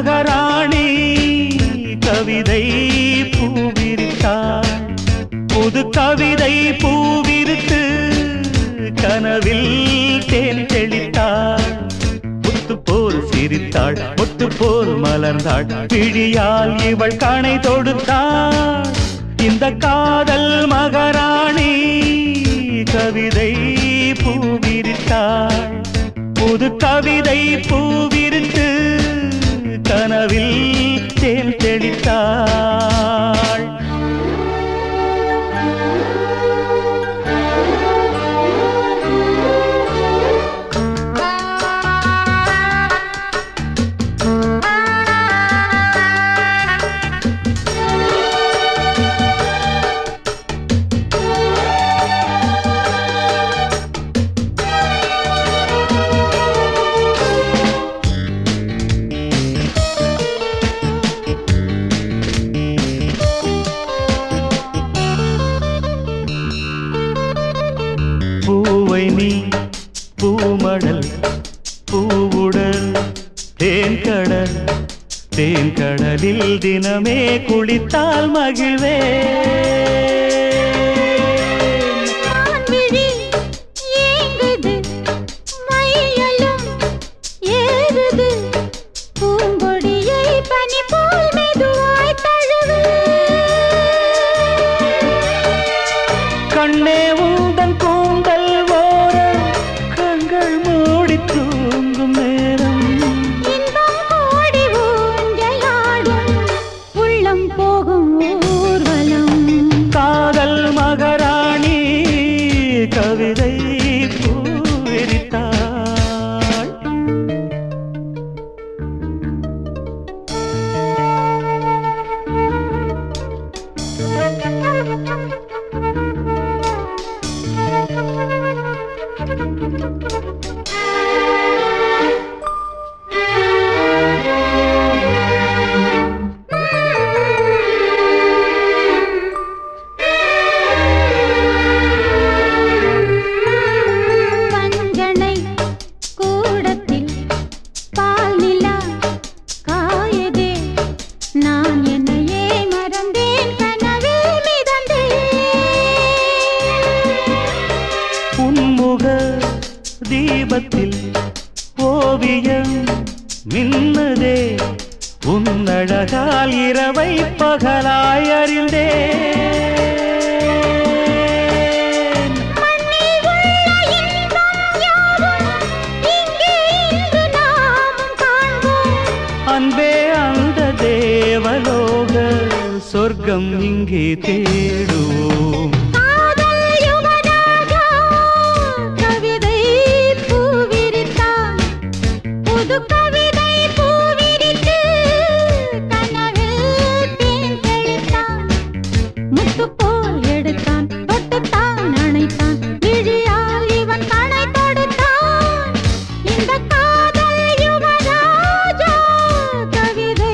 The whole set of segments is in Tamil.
மகாராணி கவிதை பூவிரித்தாள். புது கவிதை பூவிரித்து கனவில் தேன் தெளித்தாள். முத்து போல் சிரித்தாள், முத்து போல் மலர்ந்தாள். பிழியால் இவள் கணை தொடுத்தாள். இந்த காதல் மகாராணி கவிதை பூவிரித்தாள். புது கவிதை பூவிரித்து கனவில் தேன் தெளித்தாள். பூவை நீ பூமடல் பூவுடல் தேன்கடல் தேன்கடலில் தினமே குளித்தால் மகிழ்வே. கண்ணே உந்தன் கூந்தல் ஓர கண்கள் மூடி தூங்கும் நேரம் உள்ளம் போகும் ஊர்வலம். காதல் மகாராணி கவிதை பூவிரித்தாள். பஞ்சனை கூடத்தில் பால் நிலா காயதே. நான் என்னையே மறந்தேன், கனவில் மிதந்தேன். உன்முக தீபத்தில் ஓவியம் மின்னதே. உன்னழகால் இரவை பகலாய் அறிந்தேன். மண்ணில் உள்ள இன்பம் யாவும் இங்கே இன்று நாமும் காண்போம். அன்பே அந்த தேவலோக சொர்க்கம் இங்கே தேடுவோம். காதல் யுவராஜா கவிதை பூவிரித்தான். புது கவிதை பூவிரித்து கனவில் தேன் தெளித்தான். முத்து போல் எடுத்தான், தொட்டுத்தான் அணைத்தான். விழியால் இவன் கணை தொடுத்தான். இந்த காதல் யுவராஜா கவிதை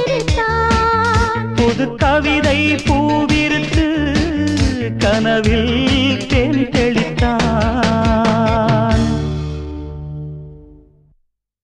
பூவிரித்தான். புது கவிதை பூவிரித்து கனவில்